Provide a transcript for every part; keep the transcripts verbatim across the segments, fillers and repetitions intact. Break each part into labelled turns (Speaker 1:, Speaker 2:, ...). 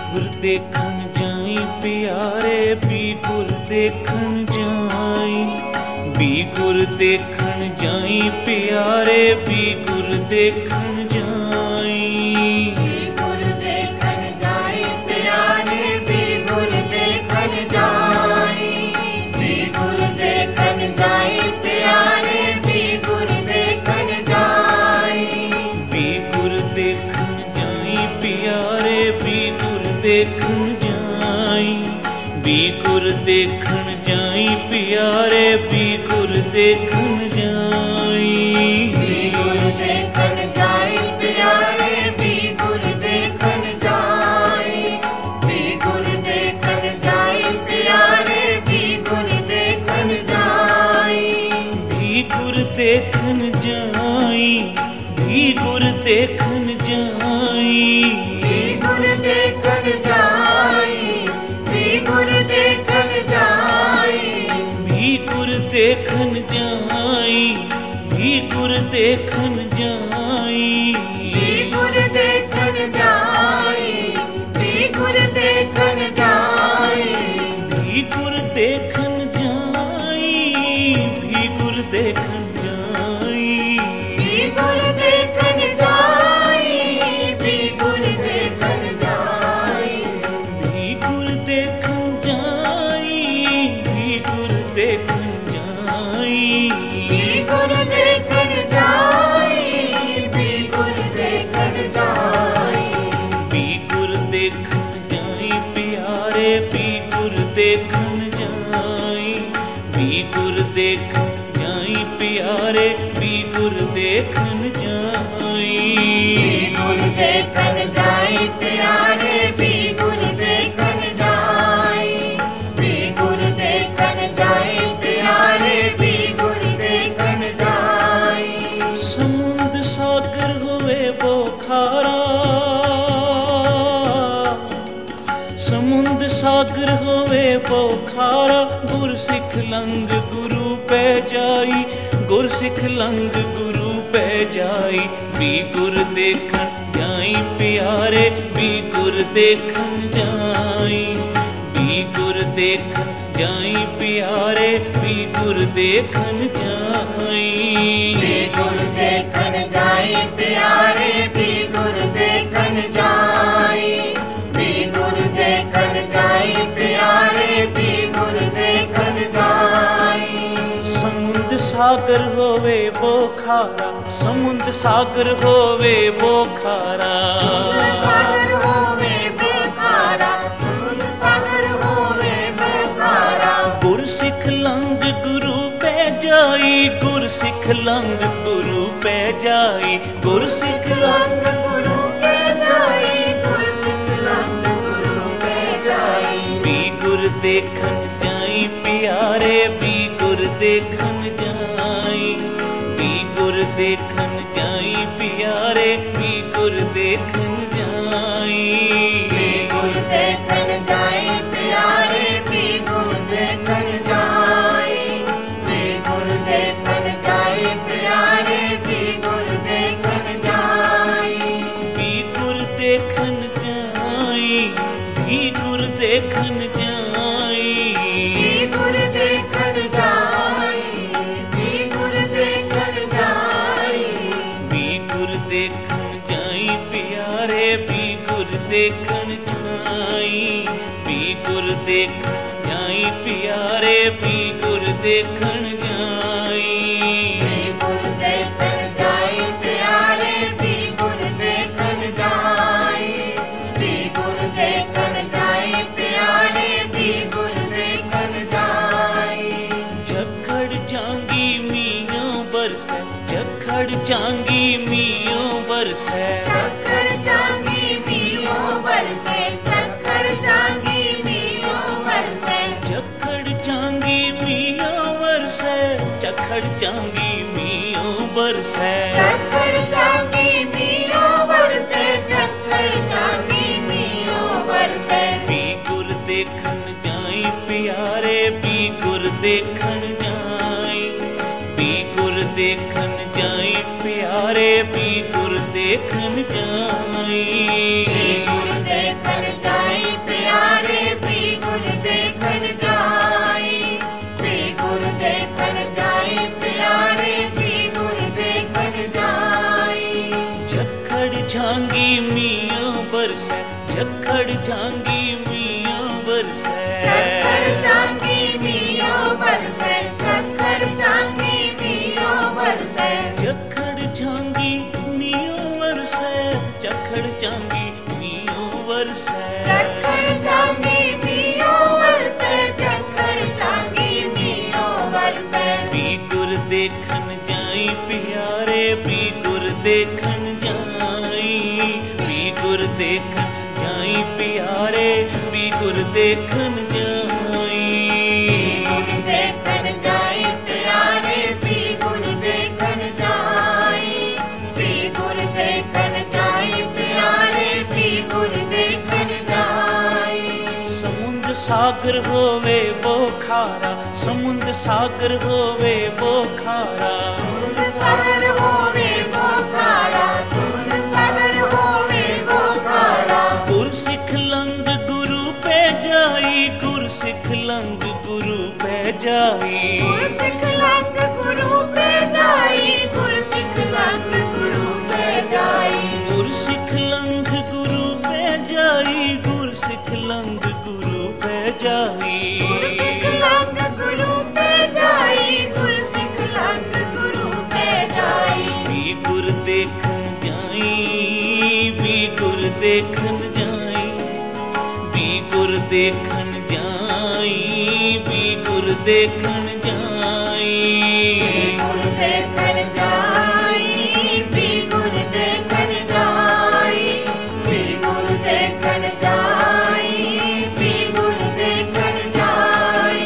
Speaker 1: गुर देखन जाई प्यारे भी गुर देखन जाई, भी गुर देखन जाई प्यारे भी गुर देखन जाई,
Speaker 2: भी गुर देखन जाई प्यारे भी गुर देखन जाई, भी गुर देखन जाई प्यारे भी गुर देखन जाई,
Speaker 1: भी गुर देखन जाई प्यारे भी गुर देखन जाई, भी गुर देखन जाई प्यारे भी गुर देखन जाई,
Speaker 2: भी गुर देखन जाई प्यारे भी गुर देखन जाई, भी गुर देखन जाई प्यारे भी गुर देखन जाई,
Speaker 1: भी गुर देखन जाई, भी गुर देखन जाई,
Speaker 2: भी गुर देखन जाई, भी गुर देखन जाई,
Speaker 1: भी गुर देखन जाई, भी गुर देखन जाई,
Speaker 2: भी गुर देखन जाई, भी गुर देखन जाई,
Speaker 1: भी गुर देखन जाई, भी गुर देखन जाई,
Speaker 2: भी गुर देखन जाई, भी गुर देखन जाई,
Speaker 1: भी गुर देखन जाई, भी गुर देखन जाई,
Speaker 2: भी गुर देखन जाई, भी गुर देखन जाई,
Speaker 1: भी गुर देखन जाई प्यारे भी गुर देखन जाई, भी गुर देखन जाई प्यारे भी गुर देखन जाई,
Speaker 2: भी गुर देखन जाई प्यारे भी गुर देखन जाई, भी गुर देखन जाई प्यारे भी गुर देखन जाई,
Speaker 1: समुंद सागर होवे बोखारा, समुंद सागर होवे बोखारा, गुर सिख लंग गुरु पे जाई, गुर सिख लंग गुरु पे जाई, भी गुर देखन जाई प्यारे भी गुर देखन जाई, भी गुर देखन जाई प्यारे भी गुर देखन जाई,
Speaker 2: भी गुर देखन जाई प्यारे भी गुर देखन जाई, भी गुर देखन जाई प्यारे भी गुर देखन जाई,
Speaker 1: समुंद सागर होवे बोखारा, समुंद सागर होवे बोखारा,
Speaker 2: सागर होवे बोखारा, समुद्र सागर होवे बोखारा,
Speaker 1: गुर सिख लंग गुरु पे जाई, गुर सिख लंग गुरु पे जाई, गुर सिख लंग
Speaker 2: लंग गुरु पे जाई, गुर सिख लंग गुरु पे जाई,
Speaker 1: भी गुर देखन जाई प्यारे भी गुर देखन जाई, भी गुर देखन जाई प्यारे भी गुर देखन जाई,
Speaker 2: भी गुर देखन जाई प्यारे भी गुर देखन जाई, भी गुर देखन जाई प्यारे भी गुर देखन जाई,
Speaker 1: भी गुर देखन जाई, भी गुर देखन जाई,
Speaker 2: भी गुर देखन जाई, भी गुर देखन जाई,
Speaker 1: भी गुर देखन जाई प्यारे भी गुर देखन जाई, भी गुर देखन जाई प्यारे भी गुर देखन जाई,
Speaker 2: भी गुर देखन जाई प्यारे भी गुर देखन जाई, भी गुर देखन जाई प्यारे भी गुर देखन जाई,
Speaker 1: झखड़ जांगी मियों बरसे, झखड़ जांगी मियों बरसे,
Speaker 2: चक्कर जांगी मियो बरसे, चक्कर जांगी मियो बरसे,
Speaker 1: झखड़ जांगी मियों बरसे, झखड़ जांगी मियों बरसे,
Speaker 2: चक्कर जांगी मियो बरसे, चक्कर जांगी मियो बरसे,
Speaker 1: भी गुर देखन जाई प्यारे भी गुर देखन जाई, भी गुर देखन जाई प्यारे भी गुर देखन जाई,
Speaker 2: भी गुर देखन जाई
Speaker 1: चांगी मियों बरसै
Speaker 2: झक्खड़ चांगी मियों बरसै झक्खड़ चांगी मियों बरसै
Speaker 1: झक्खड़ चांगी मियों बरसै झक्खड़ चांगी मियों बरसै
Speaker 2: झक्खड़ चांगी मियों बरसै झक्खड़ चांगी मियों बरसै
Speaker 1: भी गुर देखन जाई प्यारे भी गुर देखन जाई भी गुर देखन जाई प्यारे भी गुर देखन जाई
Speaker 2: गुर देखन जाई प्यारे भी गुर देखन जाई भी गुर देखन जाई प्यारे भी गुर देखन जाई
Speaker 1: समुंद सागर होवे वो खारा समुंद सागर होवे वो खारा
Speaker 2: समुंद सागर होवे वो खारा समुंद सागर होवे वो खारा
Speaker 1: गुर सिख लंग गुरु पे जाई गुर सिख लंग गुरु पे जाई
Speaker 2: गुर सिख लंग गुरु पे जाई गुर सिख लंग गुरु पे जाई
Speaker 1: गुर सिख लंग गुरु पे जाई गुर सिख लंग गुरु पे जाई
Speaker 2: गुर सिख लंग गुरु पे जाई गुर सिख लंग गुरु पे जाई
Speaker 1: भी गुर देखन जाई भी गुर देखन जाई भी गुर देखन जाई भी गुर देखन जाई
Speaker 2: गुर देखन जाई भी गुर देखन जाई भी गुर देखन जाई भी गुर देखन जाई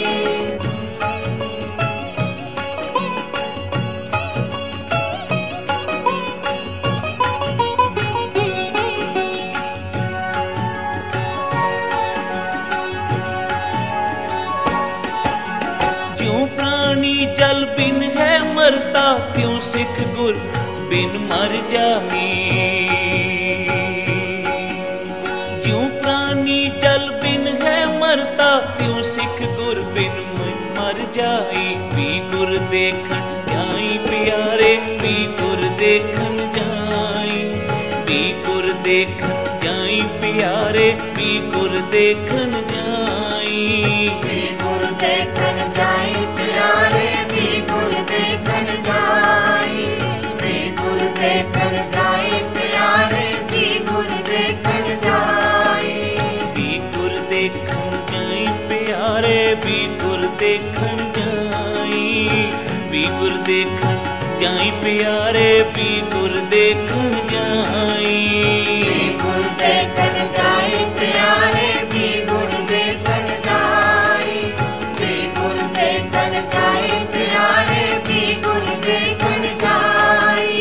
Speaker 1: ज्यों प्राणी जल बिन है मरता त्यों सिख गुर बिन मर जाई ज्यों प्राणी जल बिन है मरता त्यों सिख गुर बिन मर जाई भी गुर देखन जाई प्यारे भी गुर देखन जाई भी गुर देखन जाई प्यारे भी गुर देखन जाई
Speaker 2: भी गुर देखन जाई प्यारे भी गुर देखन जाई भी गुर देखन जाई प्यारे भी गुर देखन जाई
Speaker 1: भी गुर देखन जाई प्यारे भी गुर देखन जाई भी गुर देखन जाई प्यारे भी गुर देखन जाई
Speaker 2: भी गुर देखन जाई प्यारे भी गुर देखन जाई भी गुर देखन जाई प्यारे भी गुर देखन जाई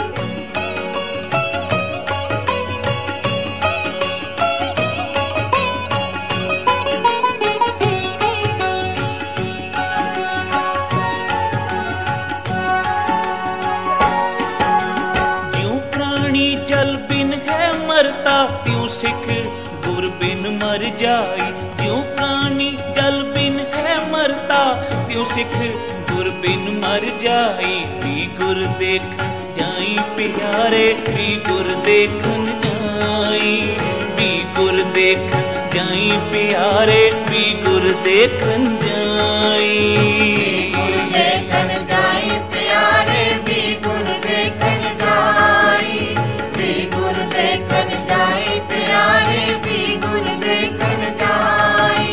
Speaker 1: ज्यों प्राणी जल बिन है मरता त्यों सिख गुर बिन मर जाई ज्यों प्राणी जल बिन है मरता त्यों सिख गुर बिन मर जाई भी गुर देखन जाई प्यारे भी गुर देखन जाई भी गुर देखन जाई प्यारे भी गुर देखन जाई
Speaker 2: गुर देखन जाई प्यारे भी गुर देखन जाई भी गुर देखन जाई प्यारे भी गुर देखन जाई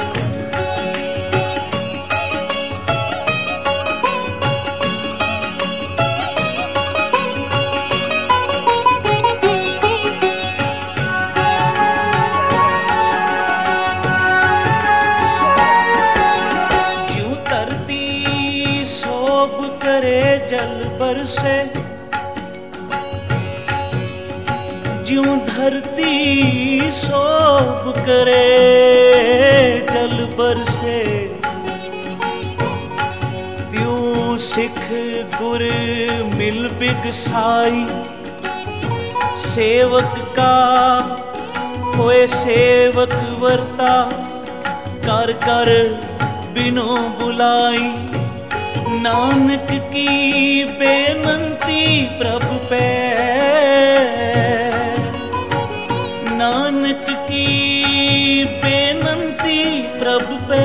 Speaker 1: क्यों धरती शोभ करे जल बरसे ज्यों धरती शोभ करे जल बरसे त्यों सिख गुर मिल बिगसाई सेवक का होए सेवक वर्ता कर कर बिनो बुलाई नानक की बेनंती प्रभु पे नानक की दी प्रभ पे,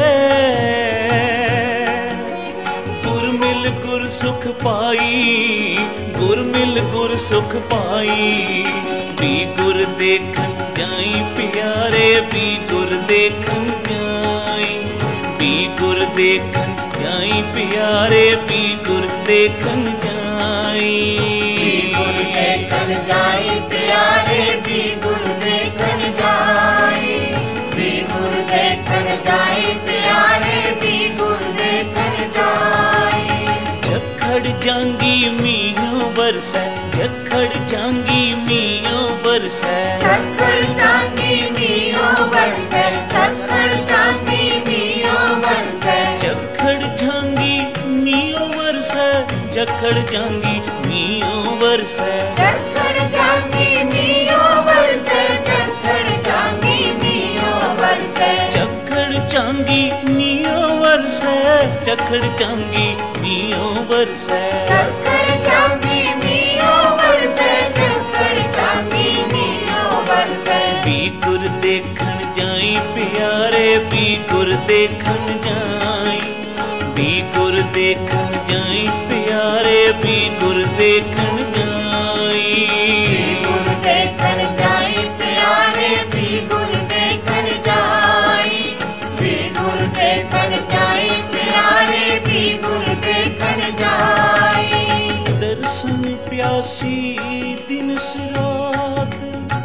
Speaker 1: गुर मिल गुर सुख पाई, गुर मिल गुर सुख पाई। भी गुर देखन जाई प्यारे, भी गुर देखन जाई, भी गुर देखन जाई प्यारे, भी गुर देखन जाई।
Speaker 2: भी गुर देखन जाई प्यारे, भी गुर देखन जाई, भी गुर देखन जाई प्यारे, भी गुर देखन जाई।
Speaker 1: जखड़ जांगी मीयों बरसै, जखड़ जांगी मीयों बरसै,
Speaker 2: जखड़ जांगी मीयों बरसै, जखड़ जांगी मीयों बरसै,
Speaker 1: जखड़ जांगी मीयों बरसै, जखड़ जांगी मीयों बरसै,
Speaker 2: जखड़ जांगी मीयों बरसै, जखड़ जांगी मीयों बरसै,
Speaker 1: जखड़ जांगी मीयों बरसै, जखड़ जांगी मीयों बरसै।
Speaker 2: जखड़ जांगी मीयों बरसै, जखड़ जांगी मीयों बरसै।
Speaker 1: भी गुर देखन जाई प्यारे, भी गुर देखन जाई, भी गुर देखन जाई प्यारे, भी गुर देखन जाई।
Speaker 2: भी गुर देखन जाई प्यारे, भी गुर देखन जाई, भी गुर देखन जाई प्यारे, भी गुर देखन जाई।
Speaker 1: दर्शन प्यासी दिन रात,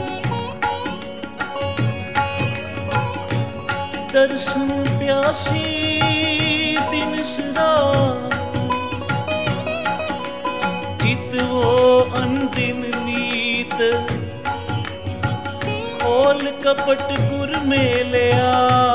Speaker 1: दर्शन प्यासी दिन रात, चित वो अनदिन नीत, खोल कपट गुर मेलिया।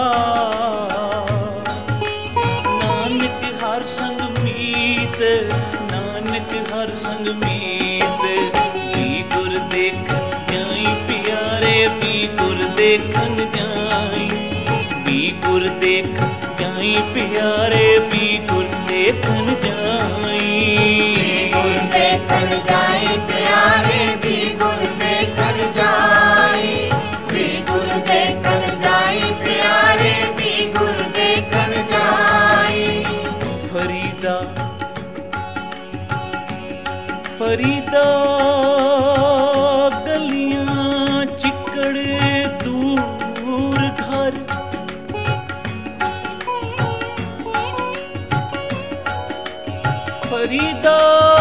Speaker 1: नानक हर संग मीत, नानक हर संग मीत। भी गुर देखन जाई प्यारे, भी गुर देखन जाई, भी गुर देखन जाई प्यारे, भी गुर देखन जाई।
Speaker 2: भी गुर देखन जाई प्यारे, भी गुर देखन जाई, भी गुर देखन जाई प्यारे, भी गुर देखन जाई।
Speaker 1: फरीदा फरीदा गलियां चिकड़ दूर घर, फरीदा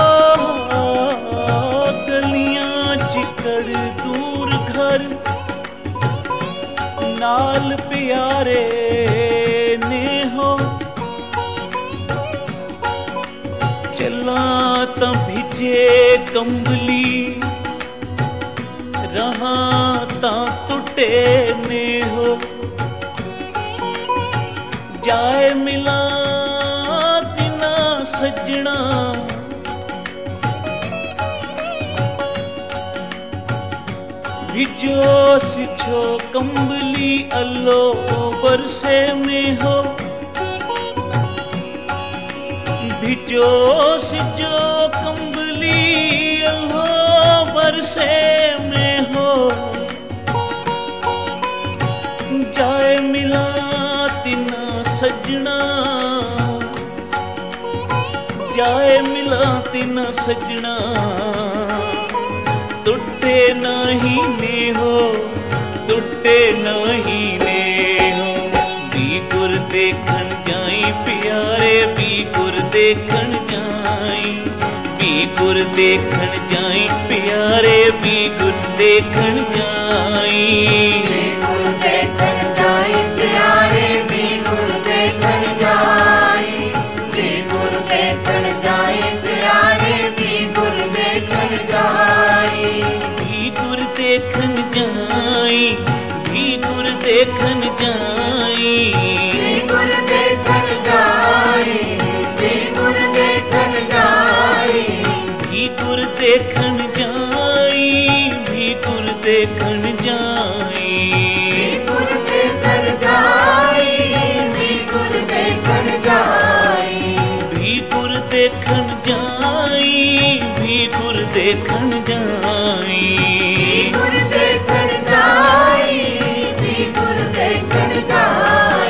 Speaker 1: गलियां चिकड़ दूर घर, नाल प्यारे ने हो। चला तां भिजे कंबली, रहा तां टुटे ने हो। जाए मिला तिना सजना, भिजो सिछो कंबली अल्लो बरसे में हो। भिजो सिजो कंबली अल्लो बरसे में हो। जाए मिला तिना सजना, जाए मिला तिना सजना, टुटे नहीं ने हो, टुटे नहीं ने हो। भी गुर देखन जाई प्यारे, भी गुर देखन जाई, भी गुर देखन जाई प्यारे, भी गुर देखन जाई।
Speaker 2: भी गुर देखन जाई प्यारे, भी गुर देखन जाई, भी गुर देखन जाई प्यारे, भी गुर देखन जाई।
Speaker 1: भी गुर देखन जाई, भी गुर देखन जाई,
Speaker 2: भी गुर देखन जाई, भी गुर देखन जाई,
Speaker 1: भी गुर देखन जाई, भी गुर देखन जाई।
Speaker 2: भी गुर देखन जाई, भी गुर देखन जाई,
Speaker 1: भी गुर देखन जाई, भी गुर देखन जाई।
Speaker 2: भी गुर देखन जाई, भी गुर देखन जाई।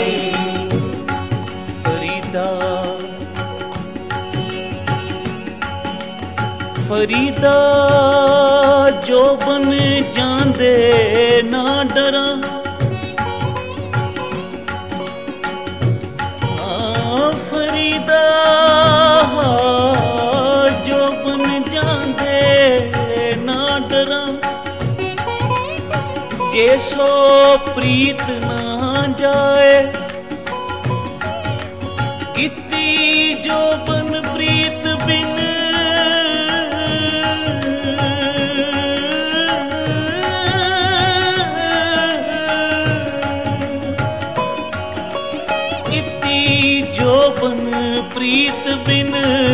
Speaker 1: ਫਰੀਦਾ ਜੋ ਬਨ ਜਾਂਦੇ ਨਾ ਡਰਾਂ, ਹਾਂ ਫਰੀਦਾ ਜੋ ਬਨ ਜਾਂਦੇ ਨਾ ਡਰਾਂ, ਜੇ ਸੋ ਪ੍ਰੀਤ ਨਾ ਜਾਏ, ਕੀਤੀ ਜੋ ਬਨ ਪ੍ਰੀਤ ਬਿਨ, ਕੀਤੀ ਜੋ ਬਨ ਪ੍ਰੀਤ ਬਿਨ,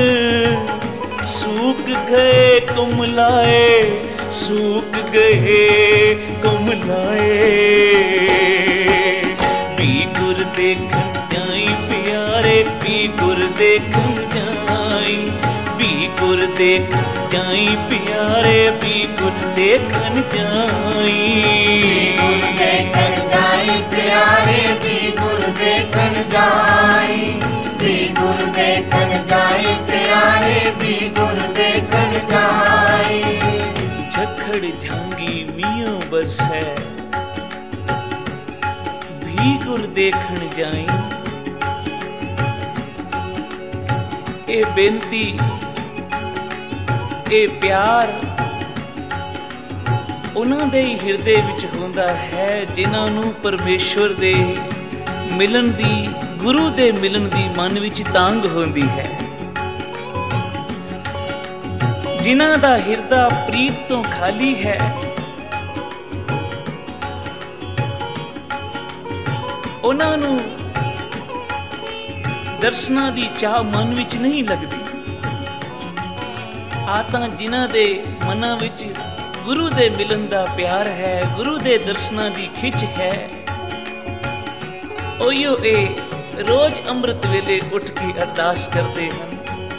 Speaker 1: सूख गए कुमलाए, सूख गए कुमलाए। भी गुर देखन जाई प्यारे, भी गुर देखन जाई, भी गुर देखन जाई प्यारे, भी गुर देखन जाई,
Speaker 2: गुर देखन जाई प्यारे, भी गुर देखन जाई, भी गुर देखन जाई प्यारे, भी गुर देखन जाई।
Speaker 1: झखड़ झांगी मियों बरसै, भी गुर देखन जाई। ए बेनती, ए प्यार उन्हां दे ही हिरदे विच हुंदा है जिन्हां नूं परमेश्वर दे मिलन दी, गुरु दे मिलन दी मन विच तांग होंदी है, जिन्हां दा हिरदा प्रीत तो खाली है। उन्हां नूं दर्शनां दी चाह मन विच नहीं लगदी। आ तां जिन्हां दे मनां विच गुरु दे मिलन दा प्यार है, गुरु दे दर्शनां दी खिच है, ओयो ए रोज ਅੰਮ੍ਰਿਤ ਵੇਲੇ ਉੱਠ ਕੇ ਅਰਦਾਸ ਕਰਦੇ ਹਨ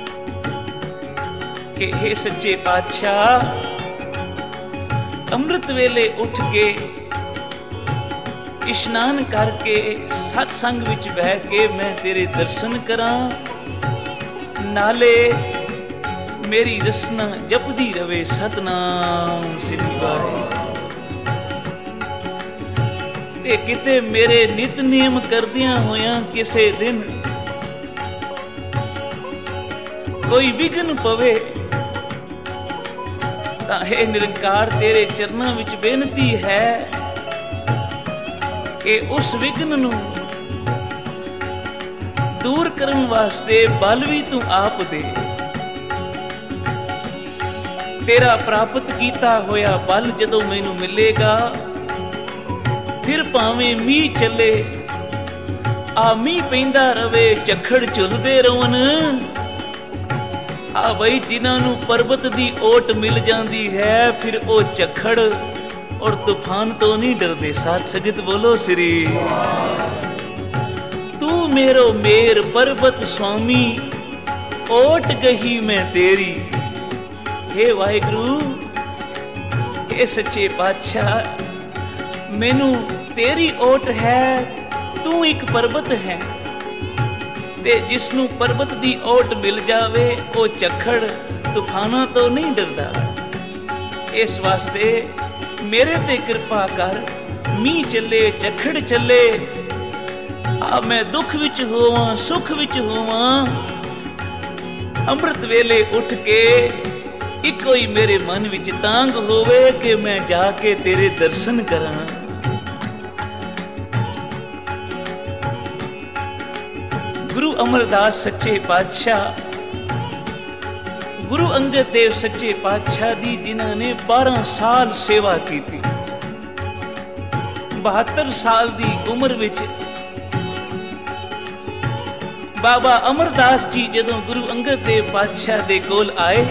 Speaker 1: ਕਿ हे ਸੱਚੇ ਪਾਤਸ਼ਾਹ, ਅੰਮ੍ਰਿਤ ਵੇਲੇ ਉੱਠ ਕੇ ਇਸ਼ਨਾਨ ਕਰਕੇ ਸਤ ਸੰਗ ਵਿੱਚ ਬਹਿ ਕੇ ਮੈਂ ਤੇਰੇ ਦਰਸ਼ਨ ਕਰਾਂ, ਨਾਲੇ ਮੇਰੀ ਰਸਨਾ ਜਪਦੀ ਰਵੇ ਸਤਨਾਮ ਸ੍ਰੀ ਵਾਹਿਗੁਰੂ। ਤੇ ਕਿਤੇ ਮੇਰੇ ਨਿਤਨੇਮ ਕਰਦਿਆਂ ਹੋਇਆਂ ਕਿਸੇ ਦਿਨ ਕੋਈ ਵਿਘਨ ਪਵੇ ਤਾਂ ਹੈ ਨਿਰੰਕਾਰ ਤੇਰੇ ਚਰਨਾਂ ਵਿੱਚ ਬੇਨਤੀ ਹੈ ਕਿ ਉਸ ਵਿਘਨ ਨੂੰ ਦੂਰ ਕਰਨ ਵਾਸਤੇ ਬਲ ਵੀ ਤੂੰ ਆਪ ਦੇ। ਤੇਰਾ ਪ੍ਰਾਪਤ ਕੀਤਾ ਹੋਇਆ ਬਲ ਜਦੋਂ ਮੈਨੂੰ ਮਿਲੇਗਾ, ਫਿਰ ਭਾਵੇਂ ਮੀਂਹ ਚੱਲੇ, ਆ ਮੀਂਹ ਪੈਂਦਾ ਰਵੇ, ਝੱਖੜ ਝੁੱਲਦੇ ਰਹਣ। ਆ ਬਈ ਜਿਨ੍ਹਾਂ ਨੂੰ ਪਰਬਤ ਦੀ ਓਟ ਮਿਲ ਜਾਂਦੀ ਹੈ, ਫਿਰ ਉਹ ਝੱਖੜ ਔਰ ਤੂਫਾਨ ਤੋਂ ਨਹੀਂ ਡਰਦੇ। ਸਾਧ ਸੰਗਤ ਬੋਲੋ ਸ੍ਰੀ। ਤੂੰ ਮੇਰੋ ਮੇਰ ਪਰਬਤ ਸੁਆਮੀ, ਓਟ ਗਈ ਮੈਂ ਤੇਰੀ। हे ਵਾਹਿਗੁਰੂ, हे ਸੱਚੇ ਪਾਤਸ਼ਾਹ, ਮੈਨੂੰ ਤੇਰੀ ਓਟ ਹੈ, ਤੂੰ ਇੱਕ ਪਰਬਤ ਹੈ, ਤੇ ਜਿਸ ਨੂੰ ਪਰਬਤ ਦੀ ਓਟ ਮਿਲ ਜਾਵੇ ਉਹ ਝੱਖੜ ਤੂਫਾਨਾਂ ਤੋਂ ਨਹੀਂ ਡਰਦਾ। ਇਸ ਵਾਸਤੇ ਮੇਰੇ ਤੇ ਕਿਰਪਾ ਕਰ, ਮੀਂਹ ਚੱਲੇ, ਝੱਖੜ ਚੱਲੇ, ਆ ਮੈਂ ਦੁੱਖ ਵਿੱਚ ਹੋਵਾਂ, ਸੁੱਖ ਵਿੱਚ ਹੋਵਾਂ, ਅੰਮ੍ਰਿਤ ਵੇਲੇ ਉੱਠ ਕੇ ਇੱਕੋ ਹੀ ਮੇਰੇ ਮਨ ਵਿੱਚ ਤਾਂਗ ਹੋਵੇ ਕਿ ਮੈਂ ਜਾ ਕੇ ਤੇਰੇ ਦਰਸ਼ਨ ਕਰਾਂ। ਗੁਰੂ ਅਮਰਦਾਸ ਸੱਚੇ ਪਾਤਸ਼ਾਹ, ਗੁਰੂ ਅੰਗਦ ਦੇਵ ਸੱਚੇ ਪਾਤਸ਼ਾਹ ਦੀ ਜਿਨ੍ਹਾਂ ਨੇ ਬਾਰਾਂ ਸਾਲ ਸੇਵਾ ਕੀਤੀ, ਬਹੱਤਰ ਸਾਲ ਦੀ ਉਮਰ ਵਿੱਚ ਬਾਬਾ ਅਮਰਦਾਸ ਜੀ ਜਦੋਂ ਗੁਰੂ ਅੰਗਦ ਦੇਵ ਪਾਤਸ਼ਾਹ ਦੇ ਕੋਲ ਆਏ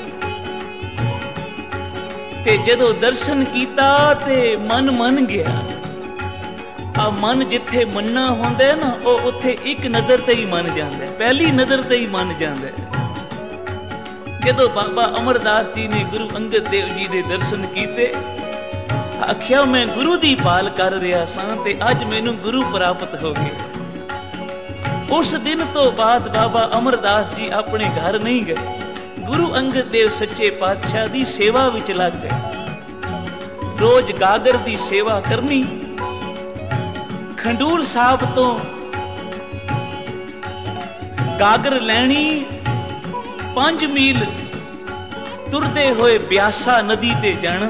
Speaker 1: ਤੇ ਜਦੋਂ ਦਰਸ਼ਨ ਕੀਤਾ ਤੇ ਮਨ ਮੰਨ ਗਿਆ। ਆ ਮਨ ਜਿੱਥੇ ਮੰਨਣਾ ਹੁੰਦਾ ਨਾ, ਉਹ ਉੱਥੇ ਇੱਕ ਨਜ਼ਰ ਤੇ ਹੀ ਮੰਨ ਜਾਂਦਾ, ਪਹਿਲੀ ਨਜ਼ਰ ਤੇ ਹੀ ਮੰਨ ਜਾਂਦਾ। ਜਦੋਂ ਬਾਬਾ ਅਮਰਦਾਸ ਜੀ ਨੇ ਗੁਰੂ ਅੰਗਦ ਦੇਵ ਜੀ ਦੇ ਦਰਸ਼ਨ ਕੀਤੇ, ਆਖਿਆ ਮੈਂ ਗੁਰੂ ਦੀ ਭਾਲ ਕਰ ਰਿਹਾ ਸਾਂ ਤੇ ਅੱਜ ਮੈਨੂੰ ਗੁਰੂ ਪ੍ਰਾਪਤ ਹੋ ਗਏ। ਉਸ ਦਿਨ ਤੋਂ ਬਾਅਦ ਬਾਬਾ ਅਮਰਦਾਸ ਜੀ ਆਪਣੇ ਘਰ ਨਹੀਂ ਗਏ, ਗੁਰੂ ਅੰਗਦ ਦੇਵ ਸੱਚੇ ਪਾਤਸ਼ਾਹ ਦੀ ਸੇਵਾ ਵਿੱਚ ਲੱਗ ਗਏ। ਰੋਜ਼ ਗਾਗਰ ਦੀ ਸੇਵਾ ਕਰਨੀ, ਖੰਡੂਰ ਸਾਹਿਬ ਤੋਂ ਗਾਗਰ ਲੈਣੀ, ਪੰਜ ਮੀਲ ਤੁਰਦੇ ਹੋਏ ਬਿਆਸਾ ਨਦੀ ਤੇ ਜਾਣਾ,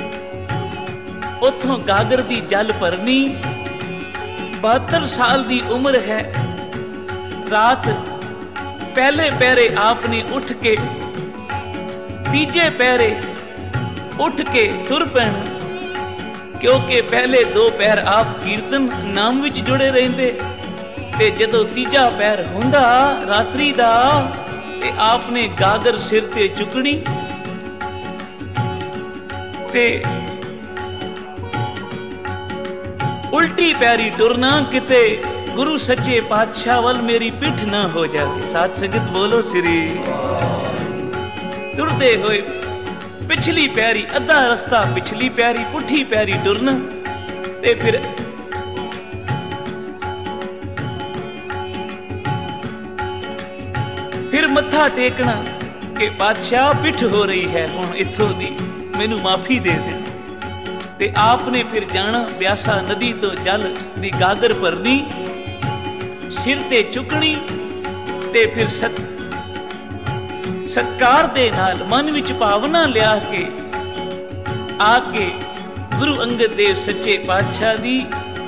Speaker 1: ਉੱਥੋਂ ਗਾਗਰ ਦੀ ਜਲ ਭਰਨੀ। ਬਹੱਤਰ ਸਾਲ ਦੀ ਉਮਰ ਹੈ। ਰਾਤ ਪਹਿਲੇ ਪਹਿਰੇ ਆਪਨੇ ਉੱਠ ਕੇ, ਤੀਜੇ ਪਹਿਰੇ ਉੱਠ ਕੇ ਤੁਰ ਪੈਣਾ, ਕਿਉਂਕਿ ਪਹਿਲੇ ਦੋ ਪਹਿਰ ਆਪ ਕੀਰਤਨ ਨਾਮ ਵਿੱਚ ਜੁੜੇ ਰਹਿੰਦੇ, ਤੇ ਜਦੋਂ ਤੀਜਾ ਪਹਿਰ ਹੁੰਦਾ ਰਾਤਰੀ ਦਾ ਤੇ ਆਪਨੇ ਗਾਗਰ ਸਿਰ ਤੇ ਚੁੱਕਣੀ ਤੇ ਉਲਟੀ ਪੈਰੀ ਟੁਰਨਾ, ਕਿਤੇ ਗੁਰੂ ਸੱਚੇ ਪਾਤਸ਼ਾਹ ਵੱਲ ਮੇਰੀ ਪਿੱਠ ਨਾ ਹੋ ਜਾਵੇ। ਸਾਧ ਸੰਗਤ ਬੋਲੋ ਸ੍ਰੀ। ਤੁਰਦੇ ਹੋਏ ਪਿਛਲੀ ਪੈਰੀ, ਅੱਧਾ ਰਸਤਾ ਪਿਛਲੀ ਪੈਰੀ, ਪੁੱਠੀ ਪੈਰੀ ਟੁਰਨਾ, ਤੇ ਫਿਰ ਫਿਰ ਮੱਥਾ ਟੇਕਣਾ ਕਿ ਪਾਤਸ਼ਾਹ ਪਿੱਠ ਹੋ ਰਹੀ ਹੈ, ਹੁਣ ਇੱਥੋਂ ਦੀ ਮੈਨੂੰ ਮਾਫੀ ਦੇ ਦੇ। ਤੇ ਆਪਨੇ ਫਿਰ ਜਾਣਾ, ਬਿਆਸਾ ਨਦੀ ਤੋਂ ਜਲ ਦੀ ਗਾਗਰ ਭਰਨੀ, ਸਿਰ ਤੇ ਚੁੱਕਣੀ, ਤੇ ਫਿਰ ਸਤ ਸਤਕਾਰ ਦੇ ਨਾਲ ਮਨ ਵਿੱਚ ਭਾਵਨਾ ਲਿਆ ਕੇ ਆ ਕੇ ਗੁਰੂ ਅੰਗਦ ਦੇਵ ਸੱਚੇ ਪਾਤਸ਼ਾਹ ਦੀ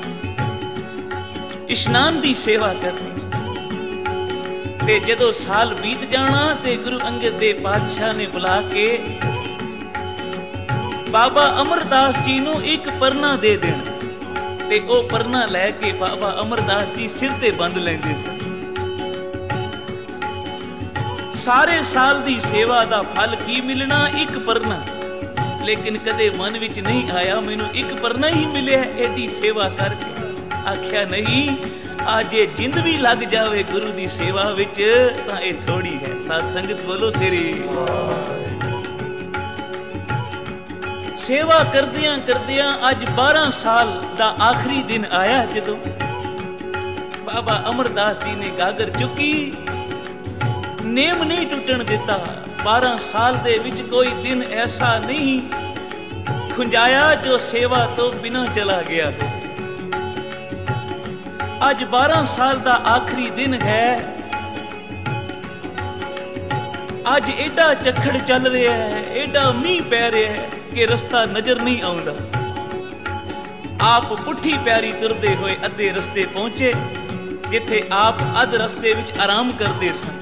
Speaker 1: ਇਸ਼ਨਾਨ ਦੀ ਸੇਵਾ ਕਰਨੀ। ਤੇ ਜਦੋਂ ਸਾਲ ਬੀਤ ਜਾਣਾ ਤੇ ਗੁਰੂ ਅੰਗਦ ਦੇਵ ਪਾਤਸ਼ਾਹ ਨੇ ਬੁਲਾ ਕੇ ਬਾਬਾ ਅਮਰਦਾਸ ਜੀ ਨੂੰ ਇੱਕ ਪਰਨਾ ਦੇ ਦੇਣਾ, ਤੇ ਉਹ ਪਰਨਾ ਲੈ ਕੇ ਬਾਬਾ ਅਮਰਦਾਸ ਜੀ ਸਿਰ ਤੇ ਬੰਦ ਲੈਂਦੇ ਸਨ। ਸਾਰੇ ਸਾਲ ਦੀ ਸੇਵਾ ਦਾ ਫਲ ਕੀ ਮਿਲਣਾ? ਇੱਕ ਪਰਨਾ। ਲੇਕਿਨ ਕਦੇ ਮਨ ਵਿੱਚ ਨਹੀਂ ਆਇਆ ਮੈਨੂੰ ਇੱਕ ਪਰਨਾ ਹੀ ਮਿਲਿਆ ਐਡੀ ਸੇਵਾ ਕਰਕੇ। ਆਖਿਆ ਨਹੀਂ, ਅੱਜ ਜੇ ਜਿੰਦ ਵੀ ਲੱਗ ਜਾਵੇ ਗੁਰੂ ਦੀ ਸੇਵਾ ਵਿੱਚ ਤਾਂ ਇਹ ਥੋੜੀ ਹੈ। ਸਾਧ ਸੰਗਤ ਬੋਲੋ ਸ੍ਰੀ। ਸੇਵਾ ਕਰਦਿਆਂ ਕਰਦਿਆਂ ਅੱਜ ਬਾਰਾਂ ਸਾਲ ਦਾ ਆਖਰੀ ਦਿਨ ਆਇਆ, ਜਦੋਂ ਬਾਬਾ ਅਮਰਦਾਸ ਜੀ ਨੇ ਗਾਗਰ ਚੁੱਕੀ, ਨੇਮ ਨਹੀਂ ਟੁੱਟਣ ਦਿੱਤਾ। ਬਾਰਾਂ ਸਾਲ ਦੇ ਵਿੱਚ ਕੋਈ ਦਿਨ ਐਸਾ ਨਹੀਂ ਖੁੰਝਾਇਆ ਜੋ ਸੇਵਾ ਤੋਂ ਬਿਨਾਂ ਚਲਾ ਗਿਆ ਹੋ। ਅੱਜ ਬਾਰਾਂ ਸਾਲ ਦਾ ਆਖਰੀ ਦਿਨ ਹੈ। ਅੱਜ ਏਡਾ ਝੱਖੜ ਚੱਲ ਰਿਹਾ ਹੈ, ਏਡਾ ਮੀਂਹ ਪੈ ਰਿਹਾ ਹੈ ਕਿ ਰਸਤਾ ਨਜ਼ਰ ਨਹੀਂ ਆਉਂਦਾ। ਆਪ ਪੁੱਠੀ ਪੈਰੀ ਤੁਰਦੇ ਹੋਏ ਅੱਧੇ ਰਸਤੇ ਪਹੁੰਚੇ, ਜਿੱਥੇ ਆਪ ਅੱਧ ਰਸਤੇ ਵਿੱਚ ਆਰਾਮ ਕਰਦੇ ਸਨ।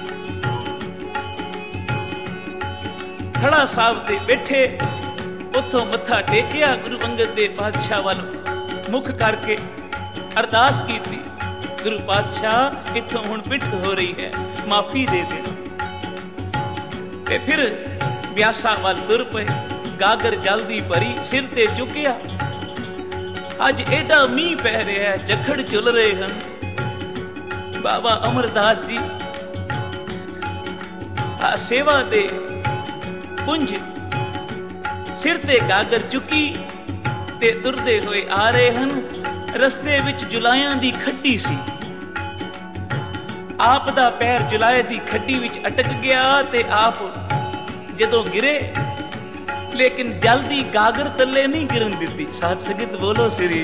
Speaker 1: ਖੜਾ ਸਾਹਿਬ ਤੇ ਬੈਠੇ, ਉੱਥੋਂ ਮੱਥਾ ਟੇਕਿਆ, ਗੁਰੂ ਅੰਗਦ ਦੇਵ ਪਾਤਸ਼ਾਹ ਵੱਲ ਮੁਖ ਕਰਕੇ ਅਰਦਾਸ ਕੀਤੀ, ਗੁਰੂ ਪਾਤਸ਼ਾਹ ਇੱਥੋਂ ਹੁਣ ਪਿੱਠ ਹੋ ਰਹੀ ਹੈ, ਮਾਫੀ ਦੇ ਦੇਣਾ। ਤੇ ਫਿਰ ਬਿਆਸਾ ਵੱਲ ਤੁਰ ਪਏ, ਗਾਗਰ ਜਲਦੀ ਭਰੀ, ਸਿਰ ਤੇ ਚੁੱਕਿਆ। ਅੱਜ ਏਡਾ ਮੀਂਹ ਪੈ ਰਿਹਾ ਹੈ, ਝੱਖੜ ਚੁੱਲ ਰਹੇ ਹਨ। ਬਾਬਾ ਅਮਰਦਾਸ ਜੀ ਆ ਸੇਵਾ ਦੇ ਪੁੰਜ ਸਿਰ ਤੇ ਗਾਗਰ ਚੁੱਕੀ ਤੇ ਤੁਰਦੇ ਹੋਏ ਆ ਰਹੇ ਹਨ। ਰਸਤੇ ਵਿੱਚ ਜੁਲਾਇਆਂ ਦੀ ਖੱਡੀ ਸੀ। ਆਪ ਦਾ ਪੈਰ ਜੁਲਾਏ ਦੀ ਖੱਡੀ ਵਿੱਚ ਅਟਕ ਗਿਆ ਤੇ ਆਪ ਜਦੋਂ ਗਿਰੇ, ਲੇਕਿਨ ਜਲਦੀ ਗਾਗਰ ਥੱਲੇ ਨਹੀਂ ਗਿਰਨ ਦਿੱਤੀ। ਸਾਧ ਸੰਗਤ ਬੋਲੋ ਸ੍ਰੀ।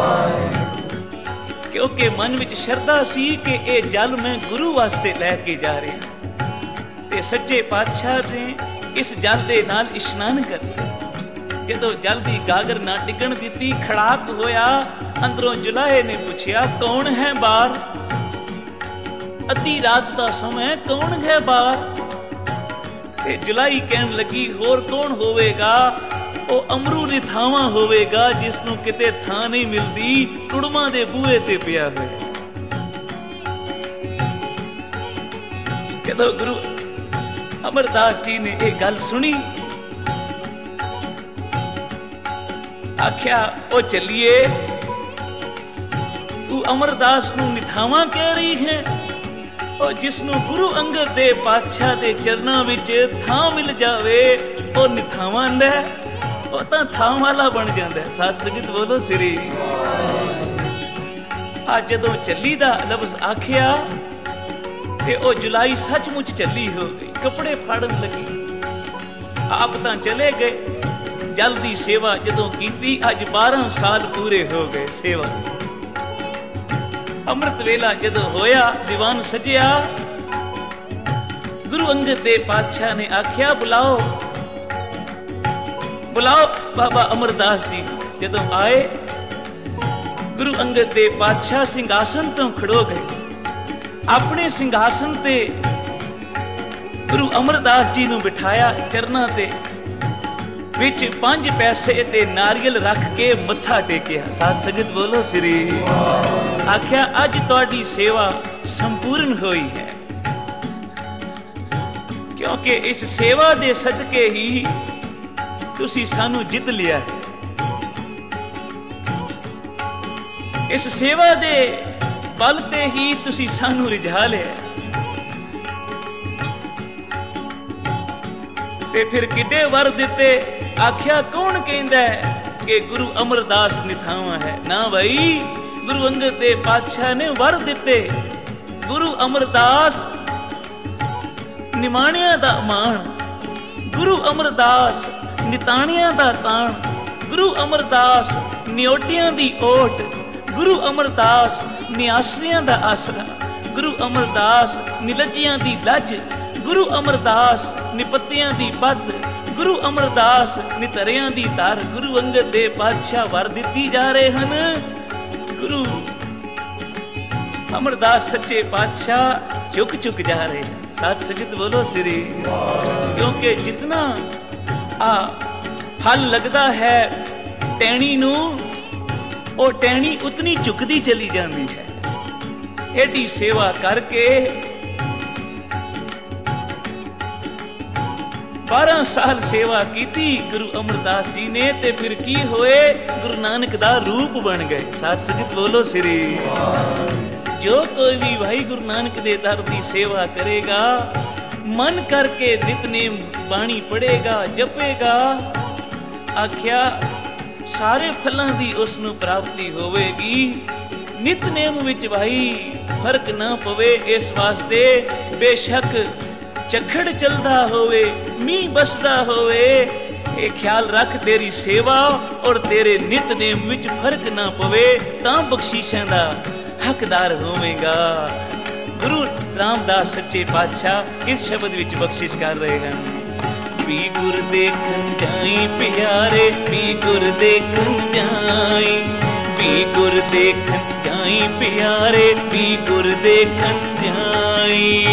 Speaker 1: ਕਿਉਂਕਿ ਮਨ ਵਿੱਚ ਸ਼ਰਧਾ ਸੀ ਕਿ ਇਹ ਜਲ ਮੈਂ ਗੁਰੂ ਵਾਸਤੇ ਲੈ ਕੇ ਜਾ ਰਿਹਾ ਤੇ ਸੱਚੇ ਪਾਤਸ਼ਾਹ ਨੇ ਇਸ ਜਲ ਦੇ ਨਾਲ ਇਸ਼ਨਾਨ ਕਰਨਾ। ਜਦੋਂ ਜਲ ਦੀ ਗਾਗਰ ਨਾ ਡਿੱਗਣ ਦਿੱਤੀ, ਖੜਾਕ ਹੋਇਆ। ਅੰਦਰੋਂ ਜੁਲਾਹੇ ਨੇ ਪੁੱਛਿਆ, ਕੌਣ ਹੈ ਬਾਹਰ? ਅੱਧੀ ਰਾਤ ਦਾ ਸਮਾਂ, ਕੌਣ ਹੈ ਬਾਹਰ? ਤੇ ਜੁਲਾਈ ਕਹਿਣ ਲੱਗੀ, ਹੋਰ ਕੌਣ ਹੋਵੇਗਾ? ਉਹ ਅਮਰੂ ਰਿਥਾਵਾਂ ਹੋਵੇਗਾ, ਜਿਸ ਨੂੰ ਕਿਤੇ ਥਾਂ ਨਹੀਂ ਮਿਲਦੀ, ਟੁੜਮਾਂ ਦੇ ਬੂਹੇ ਤੇ ਪਿਆ ਹੋਇਆ। ਜਦੋਂ ਗੁਰੂ ਅਮਰਦਾਸ ਜੀ ਨੇ ਇਹ ਗੱਲ ਸੁਣੀ, ਆਖਿਆ, ਉਹ ਚੱਲੀਏ, ਤੂੰ ਅਮਰਦਾਸ ਨੂੰ ਨਿਥਾਵਾਂ ਕਹਿ ਰਹੀ ਹੈ? ਉਹ ਜਿਸ ਨੂੰ ਗੁਰੂ ਅੰਗਦ ਦੇਵ ਪਾਤਸ਼ਾਹ ਦੇ ਚਰਨਾਂ ਵਿੱਚ ਥਾਂ ਮਿਲ ਜਾਵੇ, ਉਹ ਨਿਥਾਵਾਂ ਲੈ, ਉਹ ਤਾਂ ਥਾਂ ਵਾਲਾ ਬਣ ਜਾਂਦਾ। ਸਾਧ ਸੰਗਤ ਬੋਲੋ ਸ੍ਰੀ। ਅੱਜ ਜਦੋਂ ਚੱਲੀ ਦਾ ਲਫ਼ਜ਼ ਆਖਿਆ ਤੇ ਉਹ ਜੁਲਾਈ ਸੱਚਮੁੱਚ ਚੱਲੀ ਹੋ ਗਈ। ਕੱਪੜੇ ਫਾੜਨ ਲੱਗੀ। ਆਪ ਤਾਂ ਚਲੇ ਗਏ। ਜਲ ਦੀ ਸੇਵਾ ਜਦੋਂ ਕੀਤੀ, ਅੱਜ ਬਾਰਾਂ ਸਾਲ ਪੂਰੇ ਹੋ ਗਏ ਸੇਵਾ। ਅੰਮ੍ਰਿਤ ਵੇਲਾ ਜਦੋਂ ਹੋਇਆ, ਦੀਵਾਨ ਸਜਿਆ। ਗੁਰੂ ਅੰਗਦ ਦੇਵ ਪਾਤਸ਼ਾਹ ਨੇ ਆਖਿਆ, ਬੁਲਾਓ ਬੁਲਾਓ ਬਾਬਾ ਅਮਰਦਾਸ ਜੀ। ਜਦੋਂ ਆਏ, ਗੁਰੂ ਅੰਗਦ ਦੇਵ ਪਾਤਸ਼ਾਹ ਸਿੰਘਾਸਨ ਤੋਂ ਖੜੋ ਗਏ। ਆਪਣੇ ਸਿੰਘਾਸਨ ਤੇ ਗੁਰੂ ਅਮਰਦਾਸ ਜੀ ਨੂੰ ਬਿਠਾਇਆ, ਚਰਨਾਂ ਤੇ ਵਿੱਚ ਪੰਜ ਪੈਸੇ ਤੇ ਨਾਰੀਅਲ ਰੱਖ ਕੇ ਮੱਥਾ ਟੇਕਿਆ। ਸਾਧ ਸੰਗਤ ਬੋਲੋ ਸ੍ਰੀ। ਆਖਿਆ, ਅੱਜ ਤੁਹਾਡੀ ਸੇਵਾ ਸੰਪੂਰਨ ਹੋਈ ਹੈ, ਕਿਉਂਕਿ ਇਸ ਸੇਵਾ ਦੇ ਸਦਕੇ ਹੀ ਤੁਸੀਂ ਸਾਨੂੰ ਜਿੱਤ ਲਿਆ ਹੈ। ਇਸ ਸੇਵਾ ਦੇ ਬਲ ਤੇ ਹੀ ਤੁਸੀਂ ਸਾਨੂੰ ਰਿਝਾ ਲਿਆ। ਤੇ ਫਿਰ ਕਿੱਡੇ ਵਰ ਦਿੱਤੇ। ਆਖਿਆ, ਕੌਣ ਕਹਿੰਦਾ ਕਿ ਗੁਰੂ ਅਮਰਦਾਸ ਨਿਥਾਵਾਂ ਹੈ? ਨਾ ਭਾਈ, ਗੁਰੂ ਅੰਗਦ ਦੇਵ ਪਾਤਸ਼ਾਹ ਨੇ ਵਰ ਦਿੱਤੇ। ਗੁਰੂ ਅਮਰਦਾਸ ਨਿਮਾਣਿਆਂ ਦਾ ਮਾਣ, ਗੁਰੂ ਅਮਰਦਾਸ ਨਿਤਾਣਿਆਂ ਦਾ ਤਾਣ, ਗੁਰੂ ਅਮਰਦਾਸ ਨਿਓਟਿਆਂ ਦੀ ਓਟ, ਗੁਰੂ ਅਮਰਦਾਸ ਨਿਆਸਰਿਆਂ ਦਾ ਆਸਰਾ, ਗੁਰੂ ਅਮਰਦਾਸ ਨਿਲਜੀਆਂ ਦੀ ਲੱਜ, ਗੁਰੂ ਅਮਰਦਾਸ ਨਿਪੱਤਿਆਂ ਦੀ ਪੱਤ, ਗੁਰੂ ਅਮਰਦਾਸ ਨਿਤਰਿਆਂ ਦੀ ਧਰ। ਗੁਰੂ ਅੰਗਦ ਦੇਵ ਪਾਤਸ਼ਾਹ ਵਰ ਦਿੱਤੀ ਜਾ ਰਹੇ ਹਨ। ਗੁਰੂ ਅਮਰਦਾਸ ਸੱਚੇ ਪਾਤਸ਼ਾਹ ਝੁਕ ਝੁਕ ਜਾ ਰਹੇ ਹਨ। ਸਾਧ ਸੰਗਤ ਬੋਲੋ ਸ੍ਰੀ। ਕਿਉਂਕਿ ਜਿਤਨਾ ਆ ਫਲ ਲੱਗਦਾ ਹੈ ਟਹਿਣੀ ਨੂੰ, ਉਹ ਟਹਿਣੀ ਉਤਨੀ ਝੁਕਦੀ ਚਲੀ ਜਾਂਦੀ ਹੈ। ਐਡੀ ਸੇਵਾ ਕਰਕੇ ਬਾਰਾਂ ਸਾਲ ਸੇਵਾ ਕੀਤੀ ਗੁਰੂ ਅਮਰਦਾਸ ਜੀ ਨੇ। ਤੇ ਫਿਰ ਕੀ ਹੋਏ? ਗੁਰੂ ਨਾਨਕ ਦਾ ਰੂਪ ਬਣ ਗਏ। ਸਾਧ ਸੰਗਤ ਬੋਲੋ ਸ੍ਰੀ। ਜੋ ਕੋਈ ਵੀ ਭਾਈ ਗੁਰੂ ਨਾਨਕ ਦੇ ਦਰ ਦੀ ਸੇਵਾ ਕਰੇਗਾ, ਮਨ ਕਰਕੇ ਨਿਤਨੇਮ ਬਾਣੀ ਪੜ੍ਹੇਗਾ, ਜਪੇਗਾ, ਆਖਿਆ ਸਾਰੇ ਫਲਾਂ ਦੀ ਉਸ ਨੂੰ ਪ੍ਰਾਪਤੀ ਹੋਵੇਗੀ। ਨਿਤਨੇਮ ਵਿੱਚ ਭਾਈ ਫਰਕ ਨਾ ਪਵੇ, ਇਸ ਵਾਸਤੇ ਬੇਸ਼ੱਕ ਝੱਖੜ ਚੱਲਦਾ ਹੋਵੇ, ਮੀਂਹ ਬਸਦਾ ਹੋਵੇ, ਇਹ ਖਿਆਲ ਰੱਖ ਤੇਰੀ ਸੇਵਾ ਔਰ ਤੇਰੇ ਨਿਤਨੇਮ ਵਿੱਚ ਫਰਕ ਨਾ ਪਵੇ, ਤਾਂ ਬਖਸ਼ੀਸ਼ਾਂ ਦਾ ਹੱਕਦਾਰ ਹੋਵੇਗਾ। ਗੁਰੂ ਰਾਮਦਾਸ ਸੱਚੇ ਪਾਤਸ਼ਾਹ ਇਸ ਸ਼ਬਦ ਵਿੱਚ ਬਖਸ਼ਿਸ਼ ਕਰ ਰਹੇ ਹਨ। ਵੀ ਗੁਰ ਦੇਖਣ ਜਾਈ ਪਿਆਰੇ, ਵੀ ਗੁਰ ਦੇਖਣ ਜਾਈ, ਵੀ ਗੁਰ ਦੇਖਣ ਜਾਈ ਪਿਆਰੇ, ਵੀ ਗੁਰ ਦੇਖਣ ਜਾਈ।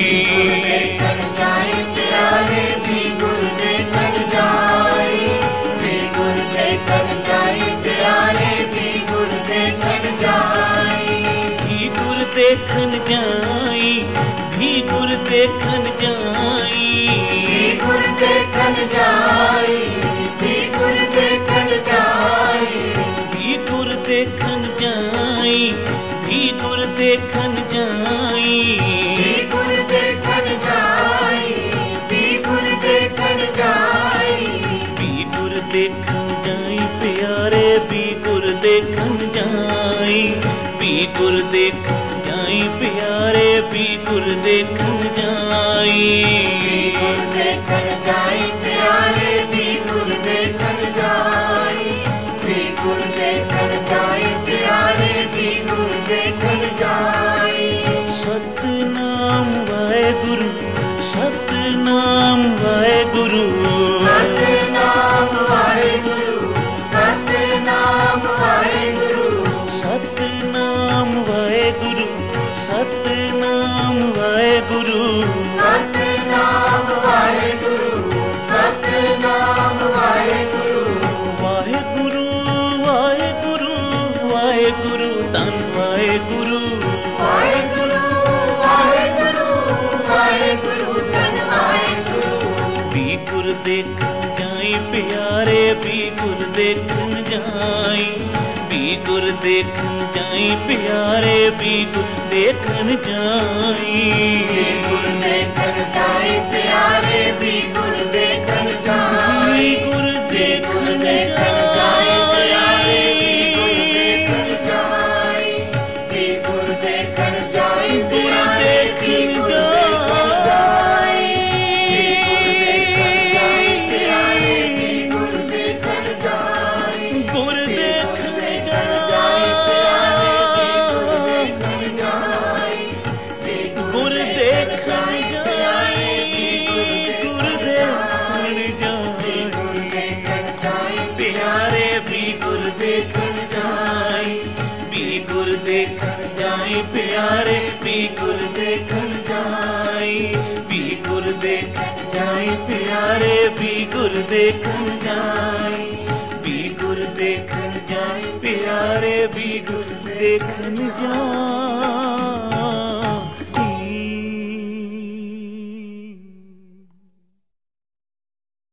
Speaker 2: ਦੇਖਣ ਜਾਈ ਪਿਆਰੇ, ਵੀ ਗੁਰ ਦੇਖਣ ਜਾਈ, ਵੀ ਗੁਰ ਦੇਖਣ ਜਾਈ ਪਿਆਰੇ, ਵੀ ਗੁਰ ਦੇਖਣ ਜਾਈ।
Speaker 1: ਵੀ ਗੁਰ ਦੇਖਣ ਜਾਈ, ਵੀ ਗੁਰ ਦੇਖਣ ਜਾਈ,
Speaker 2: ਵੀ ਗੁਰ ਦੇਖਣ ਜਾਈ, ਵੀ ਗੁਰ ਦੇਖਣ ਜਾਈ,
Speaker 1: ਵੀ ਗੁਰ ਦੇਖਣ ਜਾਈ, ਵੀ ਗੁਰ ਦੇਖਣ ਜਾਈ,
Speaker 2: ਵੀ ਗੁਰ ਦੇਖਣ ਜਾਈ, ਵੀ ਗੁਰ ਦੇਖਣ ਜਾਈ।
Speaker 1: ਵੀ ਗੁਰ ਦੇਖਣ ਜਾਈ ਪਿਆਰੇ, ਵੀ ਗੁਰ ਦੇਖਣ ਜਾਈ, ਵੀ ਗੁਰ ਦੇਖਣ ਜਾਈ ਪਿਆਰੇ, ਵੀ ਗੁਰ ਦੇਖਣ ਜਾਈ।
Speaker 2: ਵੀ ਗੁਰ ਦੇਖਣ ਜਾਈ ਪਿਆਰੇ, ਵੀ ਗੁਰ ਦੇਖਣ ਜਾਈ, ਵੀ ਗੁਰ ਦੇਖਣ ਜਾਈ ਪਿਆਰੇ, ਵੀ ਗੁਰ ਦੇਖਣ ਜਾਈ।
Speaker 1: ਸਤਿਨਾਮ ਵਾਹਿਗੁਰੂ, ਸਤਿਨਾਮ ਵਾਹਿਗੁਰੂ,
Speaker 2: ਸਤਿਨਾਮ ਵਾਹਿਗੁਰੂ, ਸਤਿਨਾਮ ਵਾਹਿਗੁਰੂ,
Speaker 1: ਸਤਿਨਾਮ ਵਾਹਿਗੁਰੂ, ਸਤਿਨਾਮ ਵਾਹਿਗੁਰੂ,
Speaker 2: ਸਤਿਨਾਮ ਵਾਹਿਗੁਰੂ, ਸਤਿਨਾਮ ਵਾਹਿਗੁਰੂ।
Speaker 1: ਵਾਹਿਗੁਰੂ ਵਾਹਿਗੁਰੂ ਵਾਹਿਗੁਰੂ, ਧੰਨ ਵਾਹਿਗੁਰੂ,
Speaker 2: ਵਾਹਿਗੁਰੂ ਵਾਹਿਗੁਰੂ ਵਾਹਿਗੁਰੂ, ਧੰਨ ਵਾਹਿਗੁਰੂ।
Speaker 1: ਵੀ ਗੁਰ ਦੇਖਣ ਜਾਈ ਪਿਆਰੇ, ਵੀ ਗੁਰ ਦੇਖਣ ਜਾਈ, ਵੀ ਗੁਰ ਦੇਖਣ ਜਾਈ ਪਿਆਰੇ, ਵੀ ਗੁਰ ਦੇਖਣ ਜਾਈ।
Speaker 2: ਵੀ ਗੁਰ ਦੇਖਣ ਜਾਈ ਪਿਆਰੇ, ਵੀ ਗੁਰ ਦੇਖਣ ਜਾਈ,
Speaker 1: ਵੀ ਗੁਰ ਦੇਖਣ
Speaker 2: ਜਾਈ ਪਿਆਰੇ, ਵੀ ਗੁਰ ਦੇਖਣ ਜਾਈ, ਵੀ ਗੁਰ ਦੇਖਣ ਜਾਈ,
Speaker 1: ਗੁਰ
Speaker 2: ਪਿਆਰੇ, ਵੀ
Speaker 1: ਦੇਖਣ
Speaker 2: ਗੁਰ ਦੇਖਣ ਜਾਈ।
Speaker 1: भी गुर देखन जाई, भी गुर देखन जाई प्यारे, भी गुर देखन जाई, भी गुर देखन जाई प्यारे, भी गुर देखन जाई, भी गुर देखन जाई प्यारे, भी गुर देखन जाई।